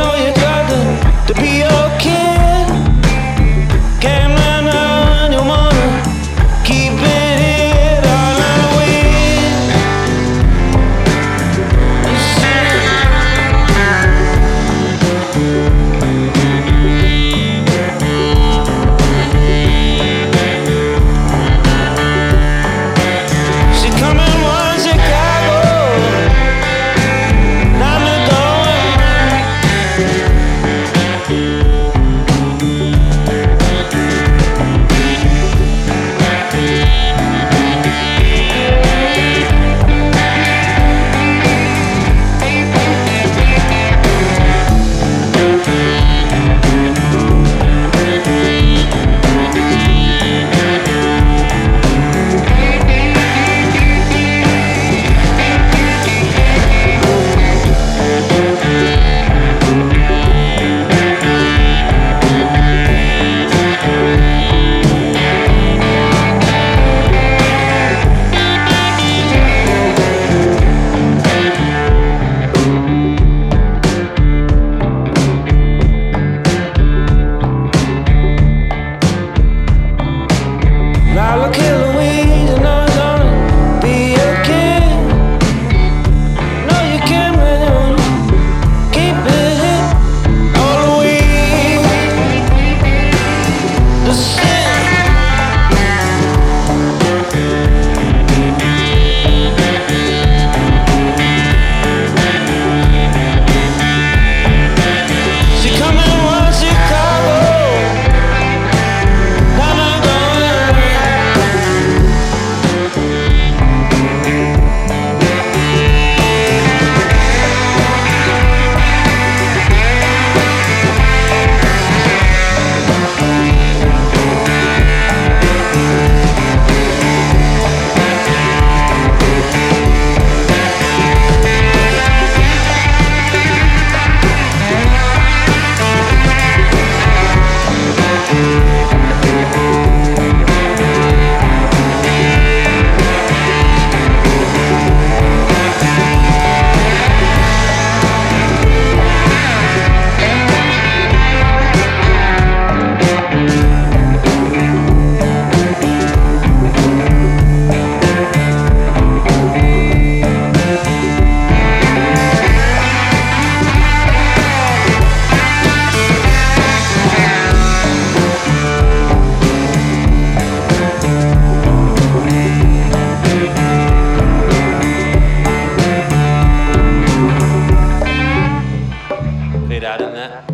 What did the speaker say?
know you got to be your kid. Can't run on your money, keep it hid all the way. She coming one Chicago, down the door. Now look at Louise, you know it's gonna be your kid. No, you can't run, keep it hid all the way. The sin. She coming one Chicago, down the fade out in that.